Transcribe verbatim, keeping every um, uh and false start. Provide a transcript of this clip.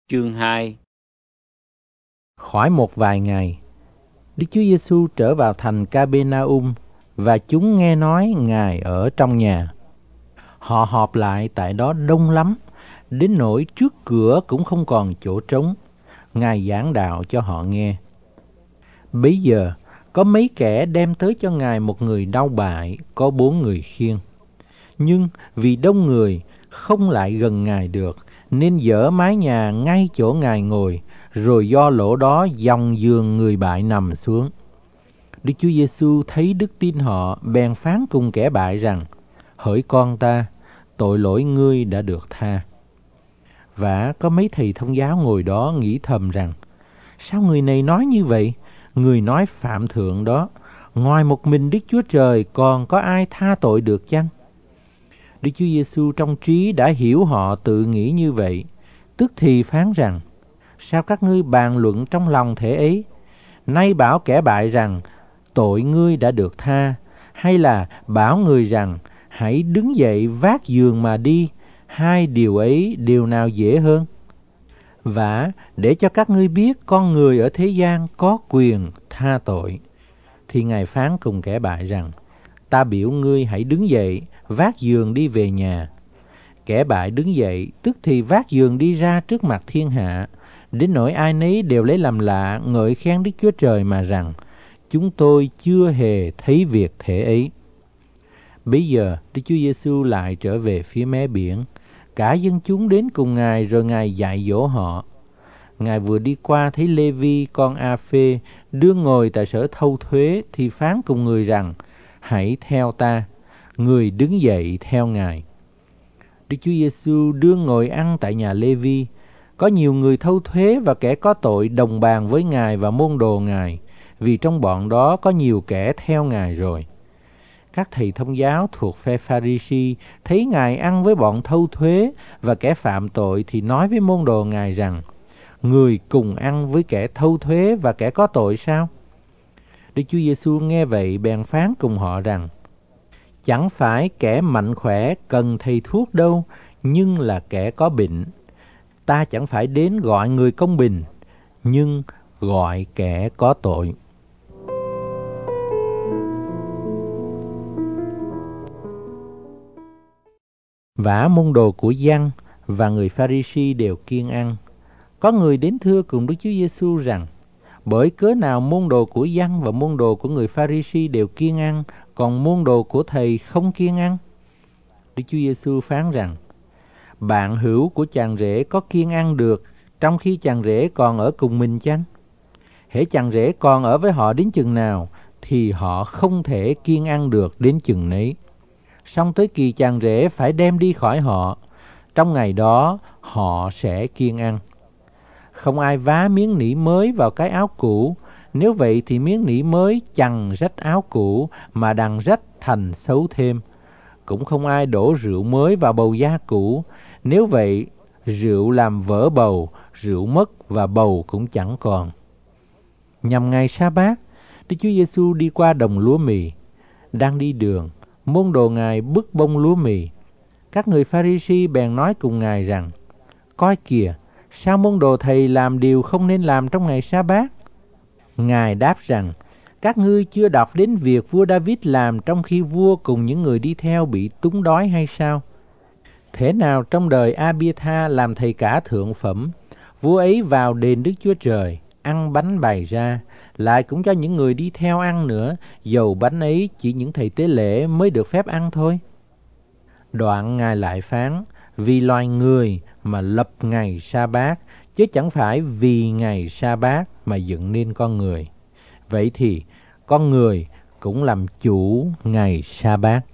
Chương hai. Khỏi một vài ngày, Đức Chúa Giêsu trở vào thành Ca-bê-na-um và chúng nghe nói Ngài ở trong nhà. Họ họp lại tại đó đông lắm, đến nỗi trước cửa cũng không còn chỗ trống. Ngài giảng đạo cho họ nghe. Bấy giờ, có mấy kẻ đem tới cho Ngài một người đau bại, có bốn người khiêng. Nhưng vì đông người, không lại gần Ngài được, nên dỡ mái nhà ngay chỗ Ngài ngồi, rồi do lỗ đó dòng giường người bại nằm xuống. Đức Chúa Giêsu thấy đức tin họ, bèn phán cùng kẻ bại rằng: Hỡi con ta, tội lỗi ngươi đã được tha. Và có mấy thầy thông giáo ngồi đó nghĩ thầm rằng: Sao người này nói như vậy? Người nói phạm thượng đó, ngoài một mình Đức Chúa Trời còn có ai tha tội được chăng? Đức Chúa Giêsu trong trí đã hiểu họ tự nghĩ như vậy, tức thì phán rằng: Sao các ngươi bàn luận trong lòng thể ấy? Nay bảo kẻ bại rằng: Tội ngươi đã được tha, hay là bảo người rằng: Hãy đứng dậy vác giường mà đi? Hai điều ấy điều nào dễ hơn? Và để cho các ngươi biết con người ở thế gian có quyền tha tội, thì Ngài phán cùng kẻ bại rằng: Ta biểu ngươi hãy đứng dậy, vác giường đi về nhà. Kẻ bại đứng dậy, tức thì vác giường đi ra trước mặt thiên hạ, đến nỗi ai nấy đều lấy làm lạ, ngợi khen Đức Chúa Trời mà rằng: Chúng tôi chưa hề thấy việc thể ấy. Bấy giờ Đức Chúa Giêsu lại trở về phía mé biển. Cả dân chúng đến cùng Ngài, rồi Ngài dạy dỗ họ. Ngài vừa đi qua thấy Lê-vi con A-phê đương ngồi tại sở thâu thuế, thì phán cùng người rằng: Hãy theo ta. Người đứng dậy theo Ngài. Đức Chúa Giêsu đương ngồi ăn tại nhà Lê-vi. Có nhiều người thâu thuế và kẻ có tội đồng bàn với Ngài và môn đồ Ngài, vì trong bọn đó có nhiều kẻ theo Ngài rồi. Các thầy thông giáo thuộc phe Pha-ri-si thấy Ngài ăn với bọn thâu thuế và kẻ phạm tội, thì nói với môn đồ Ngài rằng: Người cùng ăn với kẻ thâu thuế và kẻ có tội sao? Đức Chúa Giêsu nghe vậy bèn phán cùng họ rằng: Chẳng phải kẻ mạnh khỏe cần thầy thuốc đâu, nhưng là kẻ có bệnh. Ta chẳng phải đến gọi người công bình, nhưng gọi kẻ có tội. Vả môn đồ của Giăng và người Pha-ri-si đều kiêng ăn. Có người đến thưa cùng Đức Chúa Giêsu rằng: Bởi cớ nào môn đồ của Giăng và môn đồ của người Pha-ri-si đều kiêng ăn, còn môn đồ của thầy không kiêng ăn? Đức Chúa Giêsu phán rằng: Bạn hữu của chàng rể có kiêng ăn được trong khi chàng rể còn ở cùng mình chăng? Hễ chàng rể còn ở với họ đến chừng nào, thì họ không thể kiêng ăn được đến chừng nấy. Song tới kỳ chàng rể phải đem đi khỏi họ, trong ngày đó họ sẽ kiêng ăn. Không ai vá miếng nỉ mới vào cái áo cũ, nếu vậy thì miếng nỉ mới chằng rách áo cũ, mà đằng rách thành xấu thêm. Cũng không ai đổ rượu mới vào bầu da cũ, nếu vậy rượu làm vỡ bầu, rượu mất và bầu cũng chẳng còn. Nhằm ngày Sa-bát, Đức Chúa Giêsu đi qua đồng lúa mì. Đang đi đường, môn đồ Ngài bứt bông lúa mì. Các người Pha-ri-si bèn nói cùng Ngài rằng: Coi kìa, sao môn đồ thầy làm điều không nên làm trong ngày Sa-bát? Ngài đáp rằng: Các ngươi chưa đọc đến việc vua David làm trong khi vua cùng những người đi theo bị túng đói hay sao? Thế nào trong đời A-bi-tha làm thầy cả thượng phẩm, vua ấy vào đền Đức Chúa Trời, ăn bánh bày ra, lại cũng cho những người đi theo ăn nữa, dầu bánh ấy chỉ những thầy tế lễ mới được phép ăn thôi. Đoạn Ngài lại phán: Vì loài người mà lập ngày Sa-bát, chứ chẳng phải vì ngày Sa-bát mà dựng nên con người. Vậy thì con người cũng làm chủ ngày Sa-bát.